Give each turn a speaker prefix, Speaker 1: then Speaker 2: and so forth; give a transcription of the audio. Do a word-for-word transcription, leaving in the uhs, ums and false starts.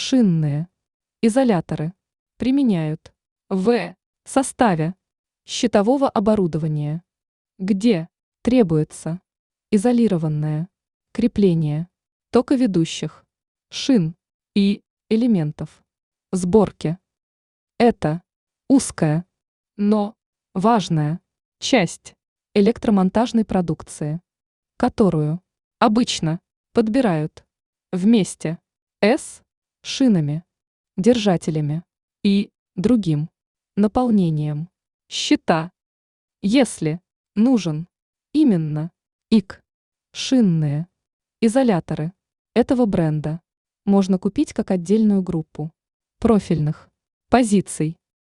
Speaker 1: шинные изоляторы применяют в составе щитового оборудования, где требуется изолированное крепление токоведущих шин и элементов сборки. Это узкая, но важная часть электромонтажной продукции, которую обычно подбирают вместе с шинами, держателями и другим наполнением щита. Если нужен именно ик, шинные изоляторы этого бренда можно купить как отдельную группу профильных позиций